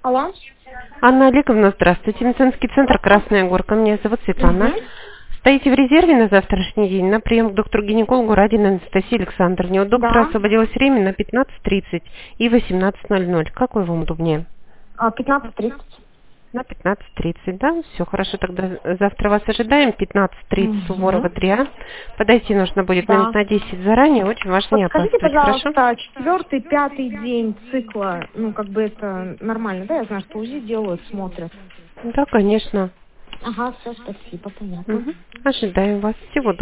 Алло. Анна Олеговна, здравствуйте. Медицинский центр «Красная горка». Меня зовут Светлана. Угу. Стоите в резерве на завтрашний день на прием к доктору-гинекологу Радиной Анастасии Александровне. У доктора Да. освободилось время на 15:30 и 18:00. Какой вам удобнее? 15:30. На 15:30, да? Все хорошо, тогда завтра вас ожидаем. 15:30, Суворова Угу. 3А. Подойти нужно будет Да. минут на 10 заранее. Очень важно не Подскажите, опаздывать, хорошо? пожалуйста, 4-й, 5-й день цикла, это нормально, да? Я знаю, что УЗИ делают, смотрят. Да, конечно. Ага, все, спасибо, понятно. Мгм. Ожидаем вас. Всего доброго.